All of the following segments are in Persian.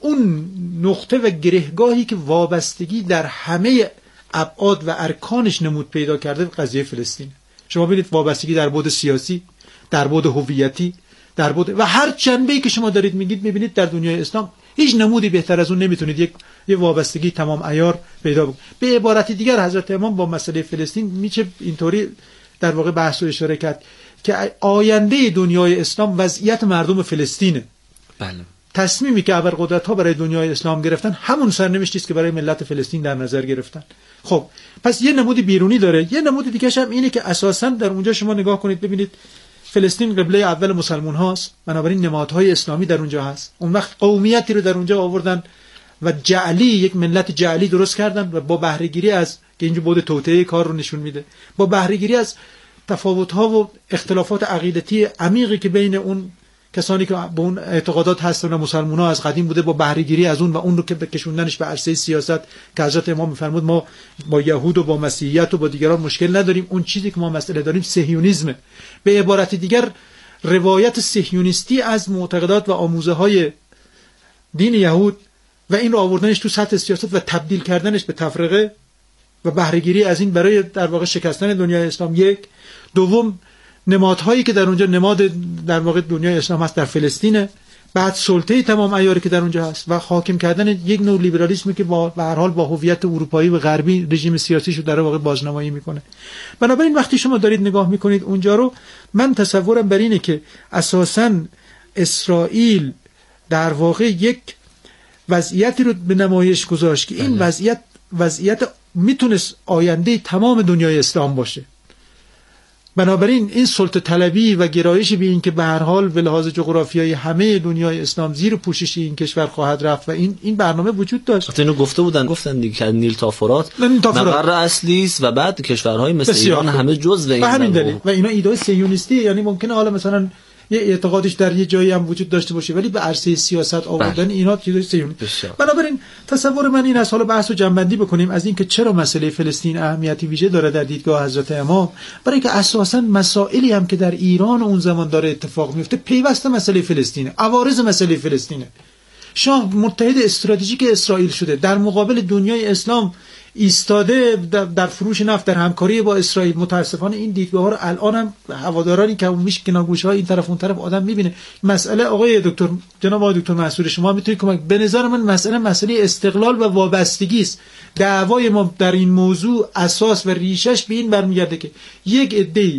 اون نقطه و گرهگاهی که وابستگی در همه ابعاد و ارکانش نمود پیدا کرده قضیه فلسطین. شما ببینید وابستگی در بعد سیاسی، در بعد هویتی، در بعد و هر جنبه‌ای که شما دارید میگید میبینید در دنیای اسلام هیچ نمودی بهتر از اون نمیتونید یک وابستگی تمام عیار پیدا بکنید. به عبارت دیگر حضرت امام با مسئله فلسطین میشه اینطوری در واقع بحث و اشاره کرد که آینده دنیای اسلام وضعیت مردم فلسطینه. بله. تصمیمی که ابرقدرت‌ها برای دنیای اسلام گرفتن همون سرنوشتی است که برای ملت فلسطین در نظر گرفتن. خب پس یه نمودی بیرونی داره، یه نمود دیگه‌ش هم اینه که اساساً در اونجا شما نگاه کنید ببینید فلسطین قبله اول مسلمان هاست، بنابراین نمادهای اسلامی در اونجا هست. اون وقت قومیتی رو در اونجا آوردن و جعلی، یک ملت جعلی درست کردن و با بهره گیری از که اینجا بود توطئه کار رو نشون میده، با بهره گیری از تفاوت‌ها و اختلافات عقیدتی عمیقی که بین اون کسانی که به اون اعتقادات هستن و مسلمان‌ها از قدیم بوده، با بهره گیری از اون و اون رو که بکشوندنش به عرصه سیاست که حضرت امام می‌فرمود ما با یهود و با مسیحیت و با دیگران مشکل نداریم، اون چیزی که ما مسئله داریم صهیونیسمه. به عبارت دیگر روایت صهیونیستی از معتقدات و آموزه‌های دین یهود و این رو آوردنش تو سطح سیاست و تبدیل کردنش به تفرقه و بهره گیری از این برای در واقع شکستن دنیای اسلام. یک. دوم نمادهایی که در اونجا نماد در واقع دنیای اسلام هست در فلسطینه، بعد سلطه تمام عیاری که در اونجا هست و حاکم کردن یک نوع لیبرالیسمی که به هر حال با هویت اروپایی و غربی رژیم سیاسیشو در واقع بازنمایی میکنه. بنابراین وقتی شما دارید نگاه میکنید اونجا رو، من تصورم بر اینه که اساساً اسرائیل در واقع یک وضعیتی رو به نمایش گذاشت که این وضعیت میتونست آینده تمام دنیای اسلام باشه. بنابراین این سلطه طلبی و گرایش به این که به هر حال به لحاظ جغرافیایی همه دنیای اسلام زیر پوشش این کشور خواهد رفت و این برنامه وجود داشت. اینو گفتن دیگه که نیل تا فرات مقر اصلی است و بعد کشورهای مثل ایران همه جزء این همین دلیل و اینا ایده صهیونیستی، یعنی ممکنه حالا مثلا یه اعتقادش در یه جایی هم وجود داشته باشه ولی به عرصه سیاست آوردن اینا چیزای صهیونیستی. بنابراین تصور من این است، حالا بحثو جمع‌بندی بکنیم از این که چرا مسئله فلسطین اهمیتی ویژه داره در دیدگاه حضرت امام، برای اینکه اساساً مسائلی هم که در ایران اون زمان داره اتفاق میفته پیوسته مسئله فلسطینه، عوارض مسئله فلسطینه. شاه متحد استراتژیک اسرائیل شده، در مقابل دنیای اسلام ایستاده در فروش نفت، در همکاری با اسرائیل. متاسفانه این دیدگاه‌ها رو الان هم هوادارانی که میشه کنارگوش‌ها این طرف اون طرف آدم میبینه. مسئله آقای دکتر، جناب آقای دکتر منصور، شما میتونید کمک، به نظر من مسئله استقلال و وابستگی است. دعوای ما در این موضوع اساس و ریشش به این برمیگرده که یک عده‌ای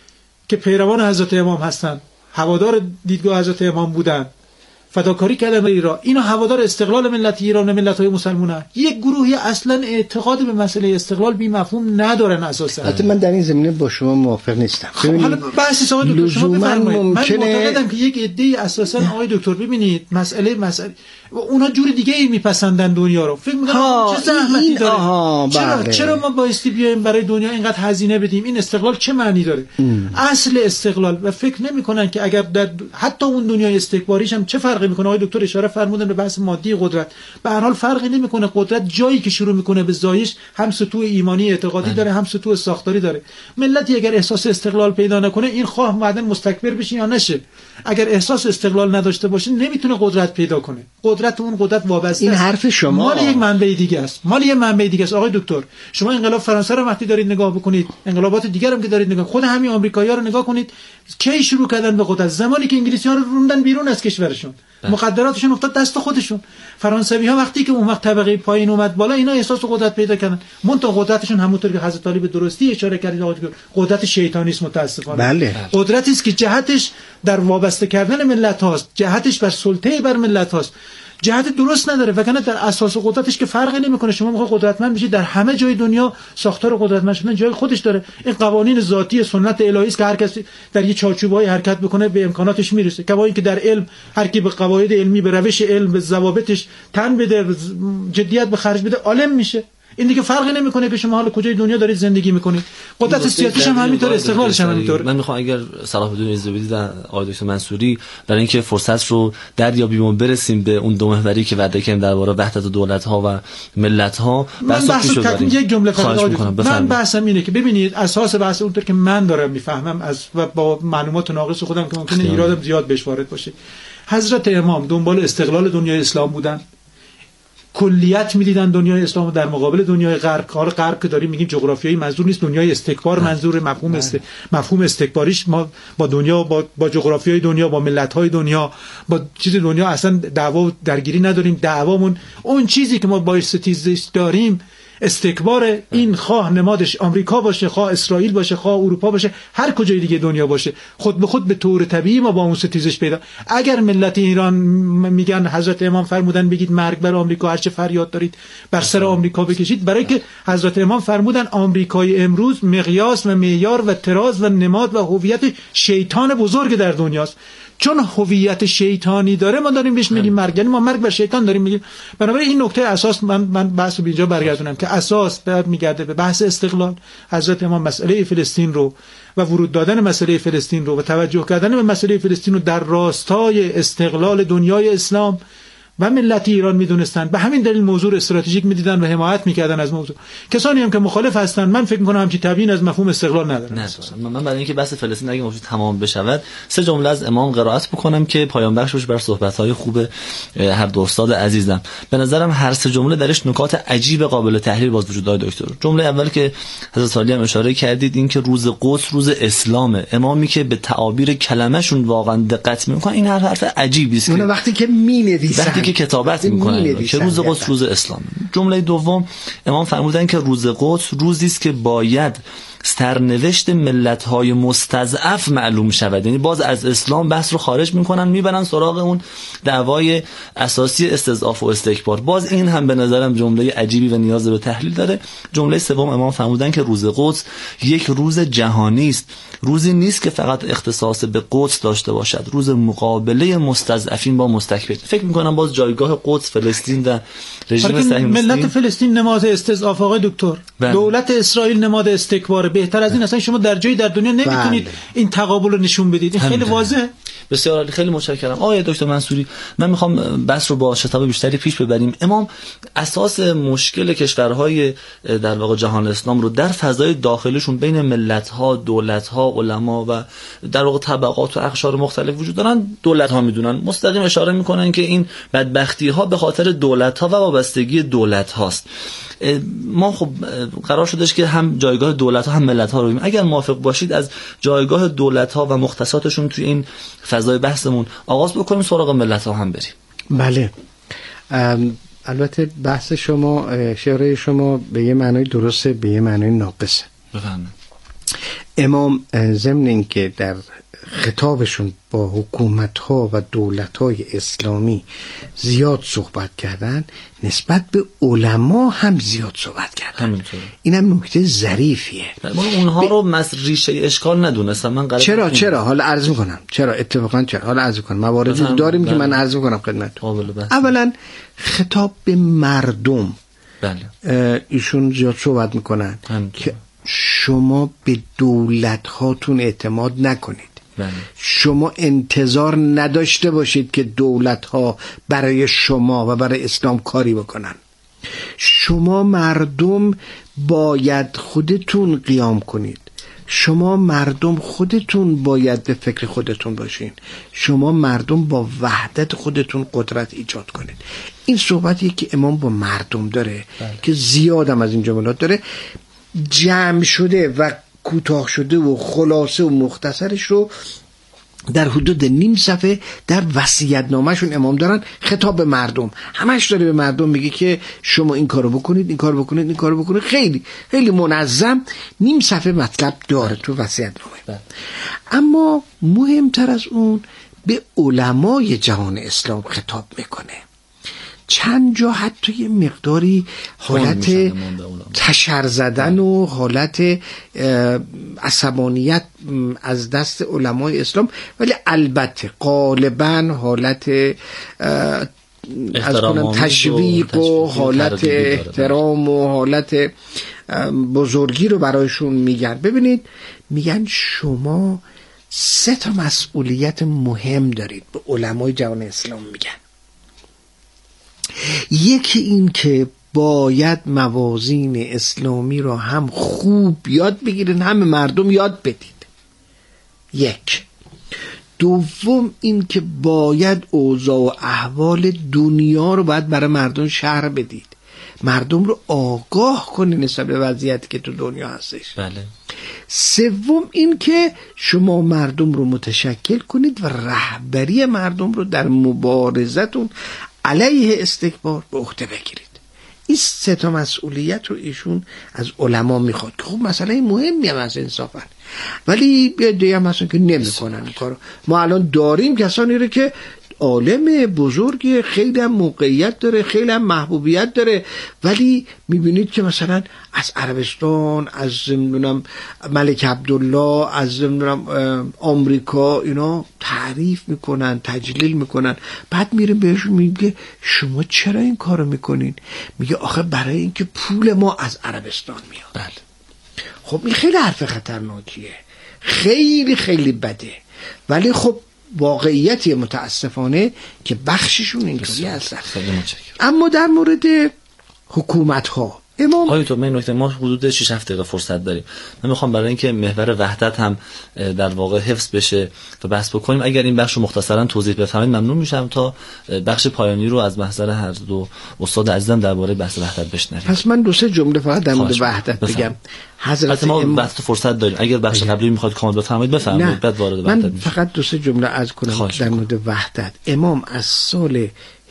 که پیروان حضرت امام هستند، هوادار دیدگاه حضرت امام بودند، فداکاری کردن برای ایران، اینا هوادار استقلال ملت ایران و ملت‌های مسلمان‌ها. یک گروهی اصلا اعتقاد به مسئله استقلال بی مفهوم ندارن اساسا. البته من در این زمینه با شما موافق نیستم. حالا بحث آقای دکتر شما بفرمایید. من معتقدم که یک عده‌ای اساسا آقای دکتر ببینید مسئله اونا جور دیگه ای میپسندن دنیا رو. فکر می‌کنم چه زحمتی داره. چرا ما بایستی بیایم برای دنیا اینقدر هزینه بدیم؟ این استقلال چه معنی داره؟ اصل استقلال و فکر نمی‌کنن که اگر در حتی اون دنیای استکباریش هم چه فرقی می‌کنه. آقای دکتر اشاره فرمودن به بحث مادی قدرت. به هر حال فرقی نمی‌کنه. قدرت جایی که شروع می‌کنه به زایش هم سطوح ایمانی اعتقادی داره، هم سطوح ساختاری داره. ملتی اگر احساس استقلال پیدا نکنه، این خواه بعداً مستکبر بشه یا نشه، اگر احساس استقلال نداشته باشه نمیتونه قدرت پیدا کنه. قدرت اون قدرت وابسته این حرف شما مال یک منبع دیگه است. آقای دکتر شما انقلاب فرانسه رو وقتی دارید نگاه بکنید، انقلابات دیگر هم که دارید نگاه، خود همین آمریکایی‌ها رو نگاه کنید، کی شروع کردن به قدرت؟ زمانی که انگلیسی‌ها رو روندن بیرون از کشورشون، مقدراتشون افتاد دست خودشون. فرانسوی‌ها وقتی که اون وقت طبقه پایین اومد بالا، اینا احساس قدرت پیدا کردن. منتها قدرتشون همونطور که حضرت علی به درستی اشاره کردید آقای دکتر، قدرت شیطانی است متأسفانه. بله. قدرتی است که جهتش در وابسته کردن ملت هاست، جهتش بر سلطه بر ملت هاست، جهت درست نداره. وگرنه در اساس قدرتش که فرقی نمیکنه. شما میخواد قدرتمند بشید، در همه جای دنیا ساختار قدرتمند شدن جای خودش داره. این قوانین ذاتی سنت الهی است که هر کسی در یه چارچوبای حرکت بکنه به امکاناتش میرسه. کما اینکه در علم هر کی به قواعد علمی، به روش علم، به ضوابطش تن بده، جدیت به خرج بده، عالم میشه. این دیگه فرقی نمیکنه که شما حالا کجای دنیا دارید زندگی میکنید. قدرت سیاسیش هم همینطور، استقلالش هم همینطور. من میخوام اگر صلاح بدون اجازه بدید آقای دکتر منصوری، برای اینکه فرصت رو دریابیم و برسیم به اون دو محوری که وعده کردیم درباره وحدت دولت‌ها و ملت‌ها، بحث یک جمله من بحثم اینه که ببینید اساس بحث اونطور که من دارم میفهمم از و با معلومات ناقص خودم که ممکنه ایرادم زیاد بهش وارد باشه، حضرت امام دنبال استقلال دنیای اسلام بودن، کلیت میدیدن دنیای اسلام در مقابل دنیای غرب. کار غرب که داریم میگیم جغرافیایی منظور نیست، دنیای استکبار منظور. مفهوم استکباریش ما با دنیا، با جغرافیای دنیا، با ملت‌های دنیا، با چیز دنیا اصلا دعوا درگیری نداریم. دعوامون اون چیزی که ما با ستیزش داریم استکبار. این خواه نمادش آمریکا باشه، خواه اسرائیل باشه، خواه اروپا باشه، هر کجای دیگه دنیا باشه، خود به خود به طور طبیعی ما با اون ستیزش پیدا. اگر ملت ایران میگن حضرت امام فرمودن بگید مرگ بر آمریکا، هر چه فریاد دارید بر سر آمریکا بکشید، برای که حضرت امام فرمودن آمریکای امروز مقیاس و معیار و طراز و نماد و هویت شیطان بزرگ در دنیاست. چون هویت شیطانی داره ما داریم بهش میگیم مرگ، یعنی ما مرگ بر شیطان داریم میگیم. بنابراین این نکته اساس من بحث رو اینجا برگردونم که اساس برمیگرده به بحث استقلال. حضرت امام مسئله فلسطین رو و ورود دادن مسئله فلسطین رو و توجه کردن به مسئله فلسطین رو در راستای استقلال دنیای اسلام و ملت ایران میدونستن. به همین دلیل موضوع استراتژیک میدیدن و حمایت میکردن از موضوع. کسانی هم که مخالف هستن من فکر میکنم همچین تبیین از مفهوم استقلال ندارن. من برای اینکه بحث فلسطین اگه موضوع تمام بشود 3 جمله از امام قرائت بکنم که پایان بخش بشه بر صحبت‌های خوب هر دو استاد عزیزم. به نظرم هر 3 جمله درش نکات عجیب قابل تحلیل باز وجود داره دکتر. جمله اول که حضرت علی هم اشاره کردید این که روز قدس روز اسلامه. امامی که به تعابیر کلمه‌شون واقعا دقت میکنه این حرف عجیبی است. اون وقتی که مینویسن که کتابت میکنن که روز قدس روز اسلام. جمله دوم امام فرمودن که روز قدس روزی است که باید سرنوشت ملت‌های مستضعف معلوم شود. یعنی باز از اسلام بحث رو خارج میکنن میبرن سراغ اون دعوای اساسی استضعاف و استکبار. باز این هم به نظرم جمله عجیبی و نیاز به تحلیل داره. جمله سوم امام فرمودن که روز قدس یک روز جهانی است. روزی نیست که فقط اختصاص به قدس داشته باشد، روز مقابله مستضعفین با مستکبرین. فکر میکنم باز جایگاه قدس فلسطین در رژیم صهیونیستی، ملت فلسطین نماد استضعاف آقای دکتر، دولت اسرائیل نماد استکبار. بهتر از این اصلا شما در جایی در دنیا نمیتونید این تقابل رو نشون بدید. این خیلی واضحه. بسیار عالی، خیلی متشکرم آقای دکتر منصوری. من میخوام بحث رو با شتاب بیشتری پیش ببریم. امام اساس مشکل کشورهای در واقع جهان اسلام رو در فضای داخلشون بین ملت‌ها، دولت‌ها، علما و در واقع طبقات و اقشار مختلف وجود دارن. دولت‌ها میدونن، مستقیم اشاره میکنن که این بدبختی‌ها به خاطر دولت‌ها و وابستگی دولت‌هاست. ما خب قرار شدش که هم جایگاه دولت‌ها هم ملت‌ها رو ببینیم. اگر موافق باشید از جایگاه دولت‌ها و مختصاتشون توی این فضای بحثمون آغاز بکنیم، سراغ ملت‌ها هم بریم. بله، البته بحث شما، اشاره شما به یه معنای درسته، به یه معنای ناقصه. بفهمید. امام ضمن اینکه در خطابشون با حکومت‌ها و دولت‌های اسلامی زیاد صحبت کردن، نسبت به علما هم زیاد صحبت کردن. اینم نکته ظریفیه. من اونها رو ریشه اشکال ندونستم. من چرا حالا عرض می‌کنم. اتفاقا حالا عرض می‌کنم. مواردی داریم که من عرض می‌کنم خدمتتون. اولا خطاب به مردم. بله. ایشون زیاد صحبت می‌کنن که شما به دولت هاتون اعتماد نکنید. بله. شما انتظار نداشته باشید که دولت ها برای شما و برای اسلام کاری بکنن. شما مردم باید خودتون قیام کنید. شما مردم خودتون باید به فکر خودتون باشین. شما مردم با وحدت خودتون قدرت ایجاد کنید. این صحبتی که امام با مردم داره، بله، که زیادم از این جملات داره، جمع شده و کوتاه شده و خلاصه و مختصرش رو در حدود نیم صفحه در وصیت‌نامه‌شون امام دارن. خطاب به مردم، همش داره به مردم میگه که شما این کارو بکنید، این کارو بکنید، این کارو بکنید. خیلی خیلی منظم نیم صفحه مطلب داره تو وصیت‌نامه. اما مهمتر از اون به علمای جهان اسلام خطاب میکنه. چند جا حتی یه مقداری حالت تشر زدن و حالت عصبانیت از دست علمای اسلام، ولی البته غالبا حالت تشویق و حالت احترام و حالت بزرگی رو برایشون میگن. ببینید میگن شما 3 مسئولیت مهم دارید، به علمای جهان اسلام میگن. یکی این که باید موازین اسلامی را هم خوب یاد بگیرین، هم مردم یاد بدید. 1. دوم این که باید اوضاع و احوال دنیا رو باید برای مردم شرح بدید، مردم رو آگاه کنید نسبت به وضعیتی که تو دنیا هستش. بله. سوم این که شما مردم رو متشکل کنید و رهبری مردم رو در مبارزتون علیه استکبار به عهده بگیرید. این سه تا مسئولیت رو ایشون از علما میخواد که خب مسئله مهمی هم از انصافا، ولی دیگه هم هستن که نمیکنن این کارو. ما الان داریم کسانی رو که عالم بزرگی، خیلی هم موقعیت داره، خیلی هم محبوبیت داره، ولی میبینید که مثلا از عربستان، از نمیدونم ملک عبدالله، از نمیدونم آمریکا اینا تعریف میکنن، تجلیل میکنن. بعد میره بهشون میگه شما چرا این کارو میکنین؟ میگه آخه برای اینکه پول ما از عربستان میاد. بله. خب این خیلی حرف خطرناکیه، خیلی خیلی بده، ولی خب واقعیتی متاسفانه که بخششون اینطوری هستن. اما در مورد حکومت ها امام آیتو من نکته، ما حدود 6-7 دقیقه فرصت داریم. من میخوام برای اینکه محور وحدت هم در واقع حفظ بشه و بحث بکنیم، اگر این بخش رو مختصرا توضیح بفرمایید ممنون میشم تا بخش پایانی رو از محضر هر دو استاد عزیزم درباره بحث وحدت بشنویم. پس من 2-3 جمله فقط در مورد وحدت بگم. حضرت ما وقت فرصت داریم، اگر بخش قبلی میخواد کامل بفرمایید بفرمایید، بعد وارد وحدت من فقط 2-3 جمله عرض کنم در مورد وحدت. امام از سال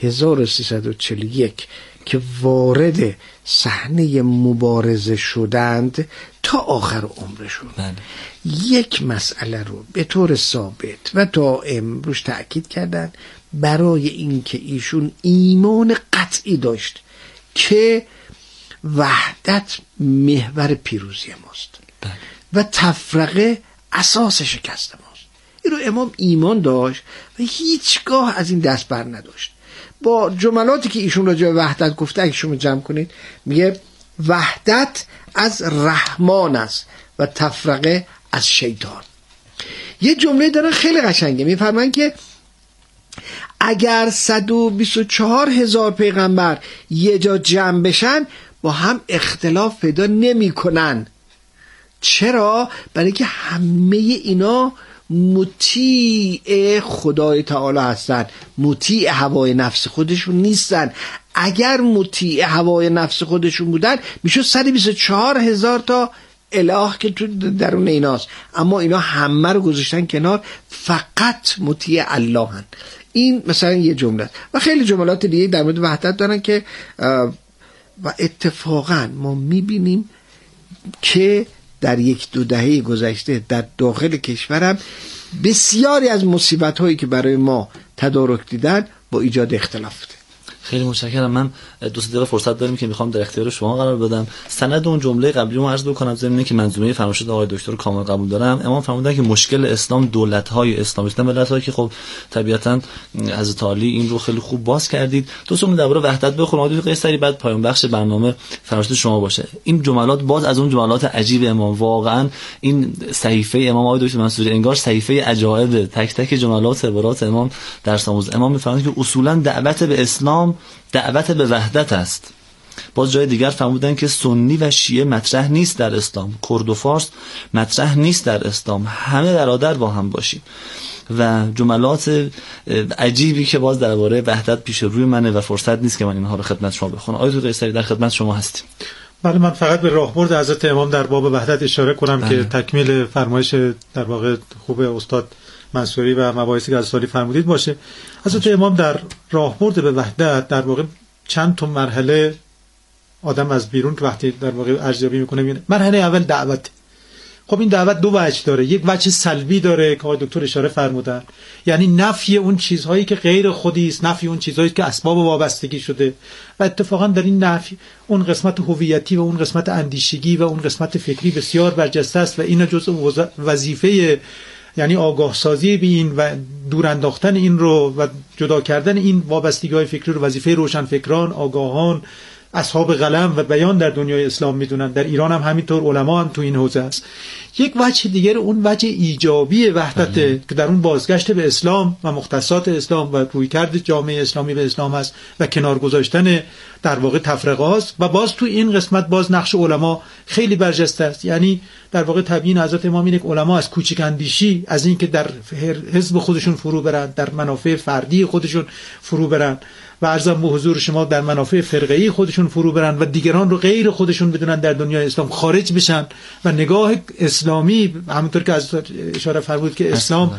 1341 که وارد صحنه مبارزه شدند تا آخر عمرشون یک مسئله رو به طور ثابت و دائم روش تأکید کردن، برای اینکه ایشون ایمان قطعی داشت که وحدت محور پیروزی ماست و تفرقه اساس شکست ماست. این رو امام ایمان داشت و هیچگاه از این دست بر نداشت. با جملاتی که ایشون راجع به وحدت گفته اگه شما جمع کنید میگه وحدت از رحمان است و تفرقه از شیطان. یه جمله دارن خیلی قشنگه، میفرمایند که اگر 124,000 پیغمبر یه جا جمع بشن با هم اختلاف پیدا نمی کنن. چرا؟ برای که همه اینا مطیع خدای تعالی هستن، مطیع هوای نفس خودشون نیستن. اگر مطیع هوای نفس خودشون بودن میشد 124,000 تا اله که تو درون ایناست، اما اینا همه رو گذاشتن کنار، فقط مطیع الله هن. این مثلا یه جمله و خیلی جملات دیگه در مورد وحدت دارن که و اتفاقا ما میبینیم که در 1-2 دهه گذشته در داخل کشورم بسیاری از مصیبت هایی که برای ما تدارک دیدن با ایجاد اختلاف بوده. خیلی متشکرم. من 2 دقیقه فرصت داریم که میخوام در اختیار شما قرار بدم. سند اون جمله قبلی رو عرض بکنم ضمن که منظومه فرمایشات آقای دکتر رو کامل قبول دارم. امام فرمودن که مشکل اسلام دولت‌های اسلامی است، ملت‌هایی که خب طبیعتاً حضرت علی این رو خیلی خوب باز کردید. دوستان درباره وحدت بخونم آقای قیصری، بعد پایان بخش برنامه فرمایشات شما باشه. این جملات باز از اون جملات عجیب امام، واقعاً این صحیفه امام آقای دکتر منصوری انگار صحیفه عجایب، تک تک جملات عبارات امام درس آموز. امام می‌فرمایند که اصولاً دعوت به اسلام دعوت به وحدت است. باز جای دیگر فرمودن که سنی و شیعه مطرح نیست در اسلام، کرد و فارس مطرح نیست در اسلام، همه برادر با هم باشیم. و جملات عجیبی که باز درباره وحدت پیش روی منه و فرصت نیست که من اینها رو خدمت شما بخونم. آقای قیصری در خدمت شما هستیم. بله، من فقط به راهبرد حضرت امام در باب وحدت اشاره کنم که تکمیل فرمایش در واقع خوب استاد منصوری و مباحثی که از سالی فرمودید باشه. حضرت امام در راهبرد به وحدت در واقع چند تا مرحله آدم از بیرون که وقتی در واقع ارزیابی میکنه میبینه. مرحله اول دعوت. خب این دعوت 2 وجه داره. یک وجه سلبی داره که آقای دکتر اشاره فرمودن، یعنی نفی اون چیزهایی که غیر خودی است، نفی اون چیزهایی که اسباب وابستگی شده. و اتفاقا در این نفی اون قسمت هویتی و اون قسمت اندیشگی و اون قسمت فکری بسیار برجسته است و این جزء وظیفه، یعنی آگاه سازی به این و دور انداختن این رو و جدا کردن این وابستگی‌های فکری رو وظیفه روشنفکران، آگاهان اصحاب قلم و بیان در دنیای اسلام میدونن. در ایران هم همینطور، علما هم تو این حوزه است. یک وجه دیگر اون وجه ایجابی وحدت که در اون بازگشت به اسلام و مختصات اسلام و رویکرد جامعه اسلامی به اسلام هست و کنار گذاشتن در واقع تفرقه هاست. و باز تو این قسمت باز نقش علما خیلی برجسته است. یعنی در واقع تبیین حضرت امام اینه که علما از کوچک اندیشی، از اینکه در حزب خودشون فرو برن، در منافع فردی خودشون فرو برن و عرضم به حضور شما در منافع فرقه‌ای خودشون فرو برن و دیگران رو غیر خودشون بدونن در دنیای اسلام خارج بشن و نگاه اسلامی، همونطور که از اشاره فرمود که اسلام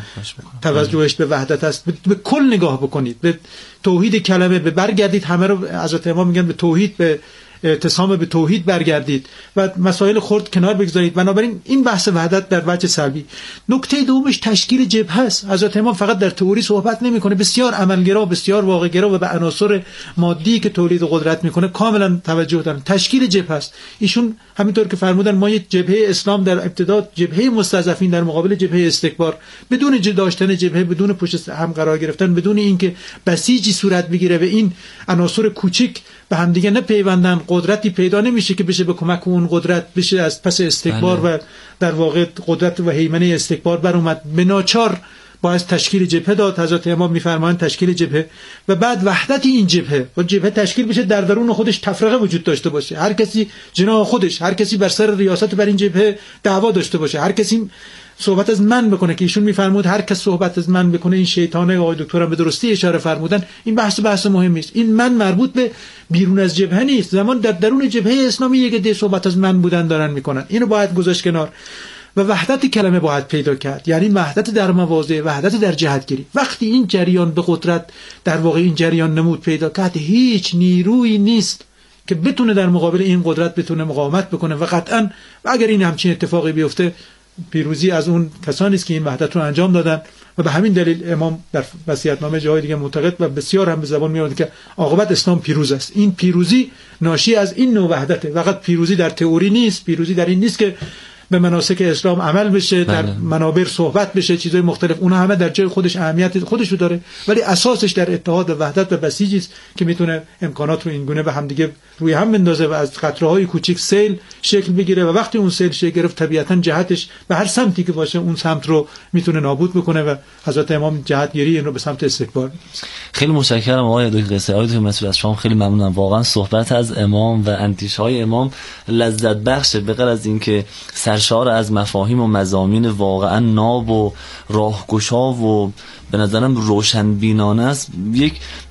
توجهش به وحدت است، به کل نگاه بکنید، به توحید کلمه به برگردید. همه رو حضرت امام میگن به توحید، به اعتصام به توحید برگردید و مسائل خرد کنار بگذارید. بنابراین این بحث وحدت در وجه سلبی. نکته دومش تشکیل جبهه است. حضرت امام فقط در تئوری صحبت نمیکنه، بسیار عملگرا، بسیار واقع‌گرا و به عناصر مادی که تولید قدرت میکنه کاملا توجه دارن. تشکیل جبهه است. ایشون همینطور که فرمودن ما یک جبهه اسلام در ابتدا، جبهه مستضعفین در مقابل جبهه استکبار، بدون داشتن جبهه، بدون پشت هم قرار گرفتن، بدون اینکه بسیجی صورت بگیره و این عناصر کوچک به هم دیگه نپیوندن، قدرتی پیدا نمیشه که بشه به کمک اون قدرت بشه از پس استکبار و در واقع قدرت و هیمنه استکبار بر اومد. به ناچار باید تشکیل جبهه داد. حضرت امام میفرمایند تشکیل جبهه و بعد وحدت این جبهه و جبهه تشکیل بشه، در درون خودش تفرقه وجود داشته باشه، هر کسی جناح خودش، هر کسی بر سر ریاست بر این جبهه دعوا داشته باشه، هر کسی صحبت از من بکنه که ایشون میفرمود هر کس صحبت از من بکنه این شیطانه. آقای دکترم به درستی اشاره فرمودن این بحث مهمی است. این من مربوط به بیرون از جبهه نیست. زمان در درون جبهه اسلامی یک عده صحبت از من بودن دارن میکنن، اینو باید گذاشت کنار و وحدت کلمه باید پیدا کرد. یعنی وحدت در مواضع، وحدت در جهتگیری. وقتی این جریان به قدرت در واقع این جریان نمود پیدا کرد، هیچ نیرویی نیست که بتونه در مقابل این قدرت بتونه مقاومت بکنه و قطعا اگر این همچین اتفاقی بیفته پیروزی از اون کسانی است که این وحدت رو انجام دادن. و به همین دلیل امام در وصیت‌نامه جای دیگه معتقد و بسیار هم به زبان میاد که عاقبت اسلام پیروز است. این پیروزی ناشی از این نوع وحدته. فقط پیروزی در تئوری نیست، پیروزی در این نیست که به مناسک اسلام عمل بشه، در منابر صحبت بشه، چیزای مختلف، اونها همه در جای خودش اهمیت خودش رو داره، ولی اساسش در اتحاد و وحدت و بسیجی است که میتونه امکانات رو این گونه به هم دیگه روی هم بندازه و از قطره‌های کوچیک سیل شکل بگیره و وقتی اون سیل شکل گرفت طبیعتاً جهتش به هر سمتی که باشه اون سمت رو میتونه نابود بکنه و حضرت امام جهتگیری این رو به سمت استکبار. خیلی متشکرم آقای دکتر قصه. آقای دکتر مسعود از شما خیلی ممنونم. واقعا صحبت از امام و اندیشه‌های امام لذت بخشه، به غیر از اینکه سرشار از مفاهیم و مضامین واقعا ناب و راهگشا و به نظرم روشنبینانه است، یک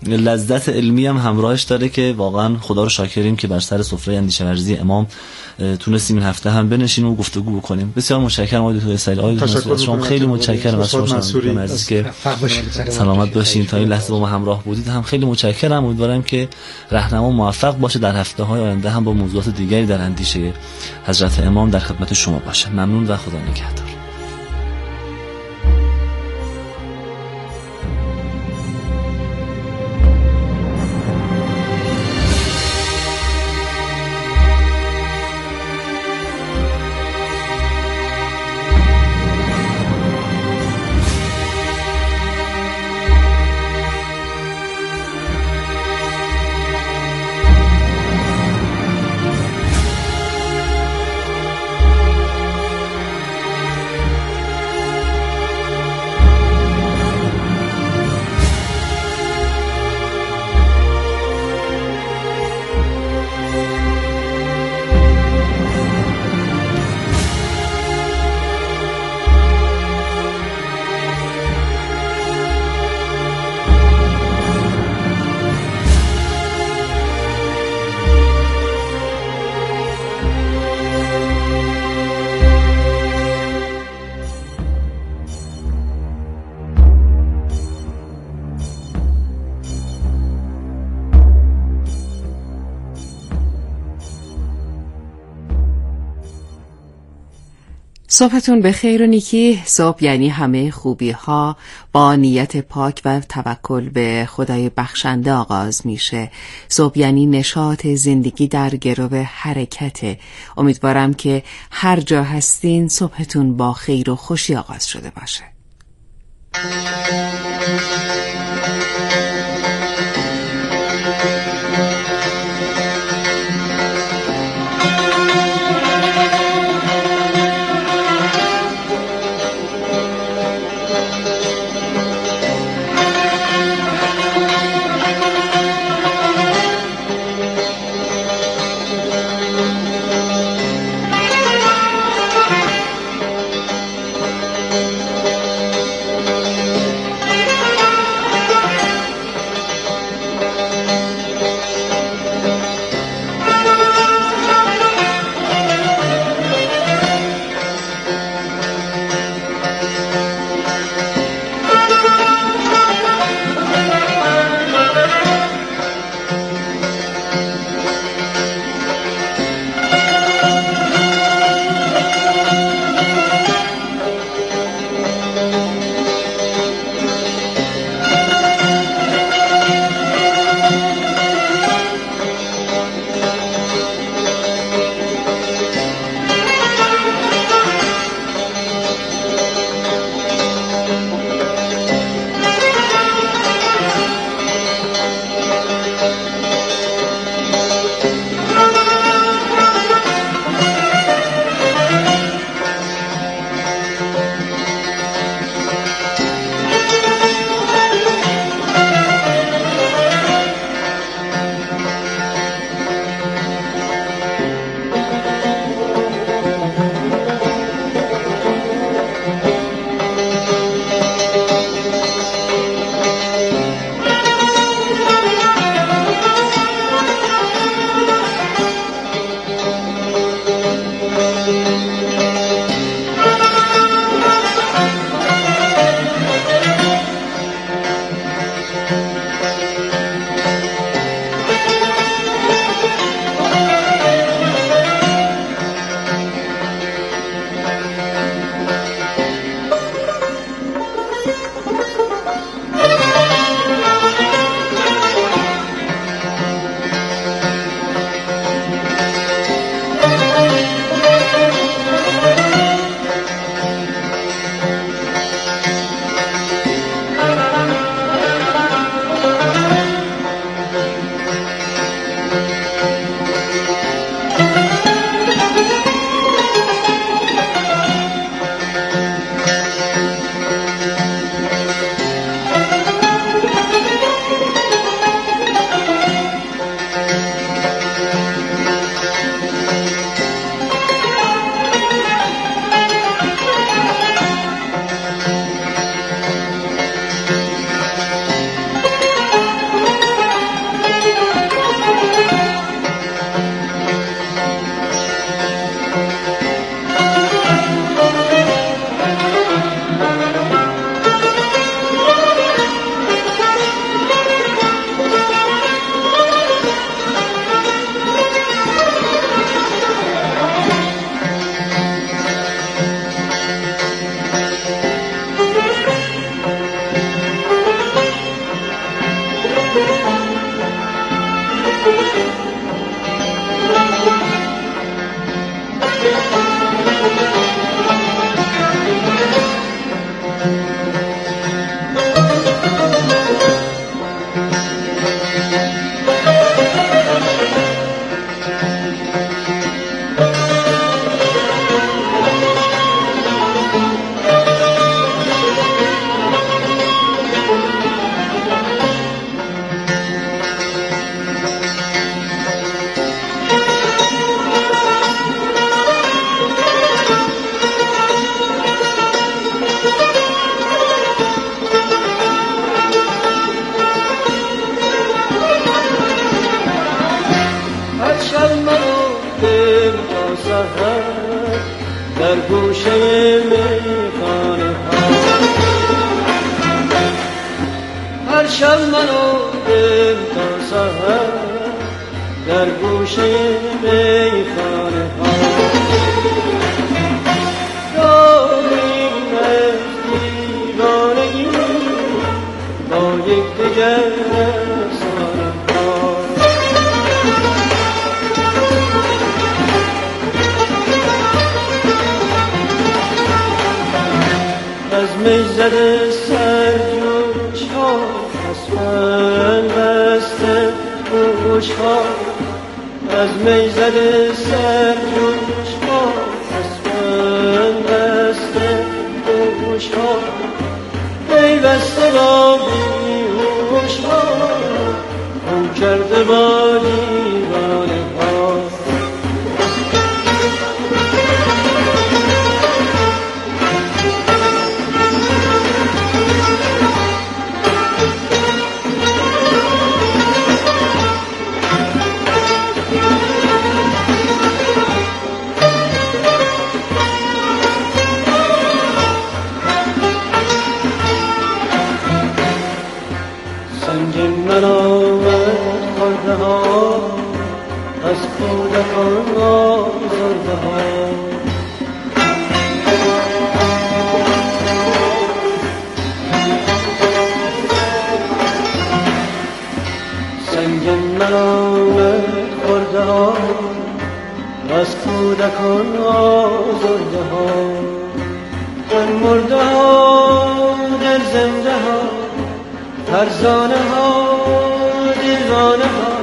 لذت علمی هم همراهش داره که واقعا خدا رو شاکریم که بر سر سفره اندیشه ورزی امام تونستیم این هفته هم بنشینیم و گفتگو بکنیم. بسیار متشکرم آقای دکتر اسماعیل. آقای دکتر شما خیلی متشکرم از شما عزیز که سلامت باشین تا این لحظه با ما همراه بودید. هم خیلی متشکرم. امیدوارم که راهنما موفق باشه در هفته‌های آینده هم با موضوعات دیگری در اندیشه حضرت امام در خدمت شما باشه. ممنون و خدا نگهدار. صبحتون به خیر و نیکی. صبح یعنی همه خوبی ها با نیت پاک و توکل به خدای بخشنده آغاز میشه. صبح یعنی نشاط زندگی در گرو حرکته. امیدوارم که هر جا هستین صبحتون با خیر و خوشی آغاز شده باشه. سحر در گوشه میخانه ها. هر شب منو دل تا سحر در گوشه میخانه ها. داریم از دیوانگی با یک دیگر افسانه ها. از می زده سرجوش ها، از من بسته گوش ها. از می زده سرجوش ها، از من بسته گوش ها. پیوسته با بیهوش ها، خون کرده با دیوانه ها. من آمد خورده ها، از کودکان آزرده ها. سنگ من آمد خورده ها، از کودکان آزرده ها. من مرده ها در زنده ها، فرزانه ها دیوانه ها.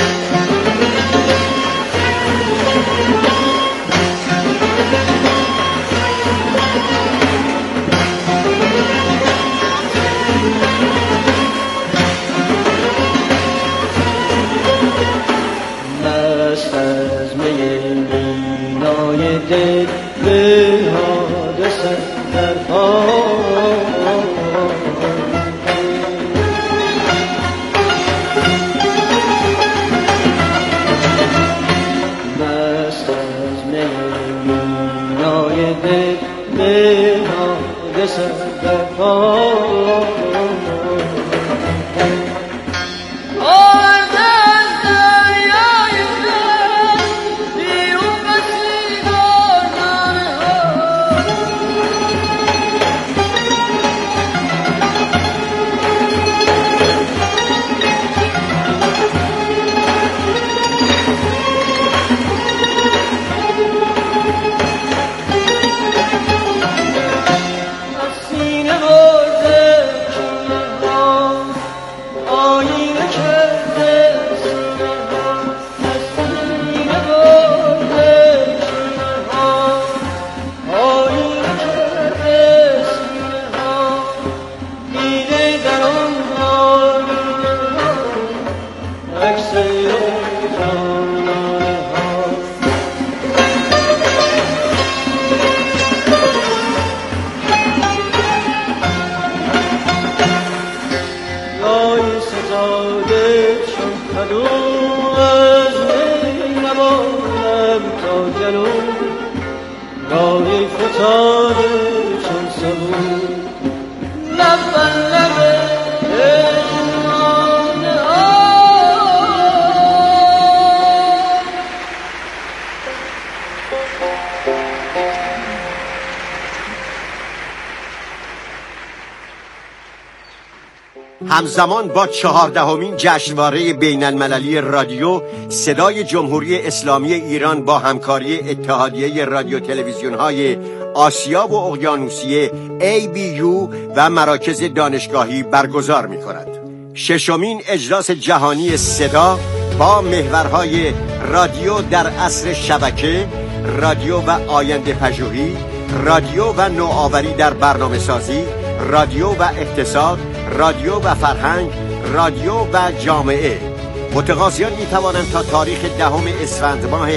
مست از می مینای دل به حادثه در پا. همزمان با 14مین جشنواره بین المللی رادیو صدای جمهوری اسلامی ایران با همکاری اتحادیه رادیو تلویزیون های آسیا و اقیانوسیه ABU و مراکز دانشگاهی برگزار می کند. 6مین اجلاس جهانی صدا با محورهای رادیو در عصر شبکه، رادیو و آینده پژوهی، رادیو و نوآوری در برنامه سازی، رادیو و اقتصاد، رادیو و فرهنگ، رادیو و جامعه. متقاضیان می توانند تا تاریخ 10 اسفند ماه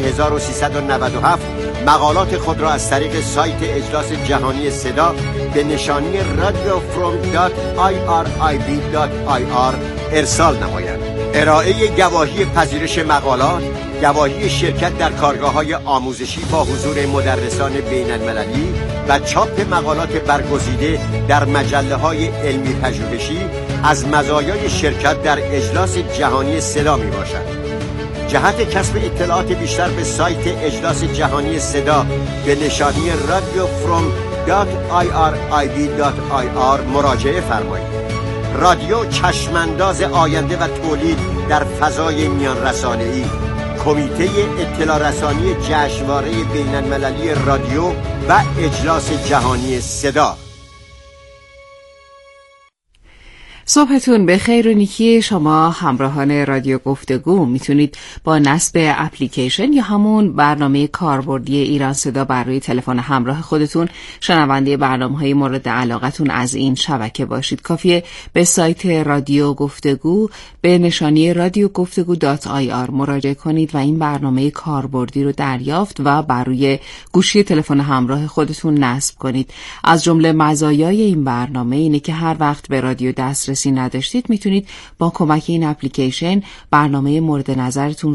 1397 مقالات خود را از طریق سایت اجلاس جهانی صدا به نشانی radiofront.irib.ir ارسال نمایند. ارائه گواهی پذیرش مقالات، گواهی شرکت در کارگاه‌های آموزشی با حضور مدرسان بین‌المللی و چاپ مقالات برگزیده در مجله‌های علمی پژوهشی از مزایای شرکت در اجلاس جهانی صدا میباشد. جهت کسب اطلاعات بیشتر به سایت اجلاس جهانی صدا به نشانی radiofrom.irib.ir مراجعه فرمایید. رادیو چشمانداز آینده و تولید در فضای میان رسانه‌ای، کمیته اطلاع رسانی جشنواره بین‌المللی رادیو و اجلاس جهانی صدا. صبحتون به خیر و نیکی شما همراهان رادیو گفتگو. میتونید با نصب اپلیکیشن یا همون برنامه کاربردی ایران صدا بر روی تلفن همراه خودتون شنونده برنامه‌های مورد علاقتون از این شبکه باشید. کافیه به سایت رادیو گفتگو به نشانی radiogفتگو.ir مراجعه کنید و این برنامه کاربردی رو دریافت و بر روی گوشی تلفن همراه خودتون نصب کنید. از جمله مزایای این برنامه اینه که هر وقت به رادیو دسترسی نداشتید میتونید با کمک این اپلیکیشن برنامه مورد نظرتون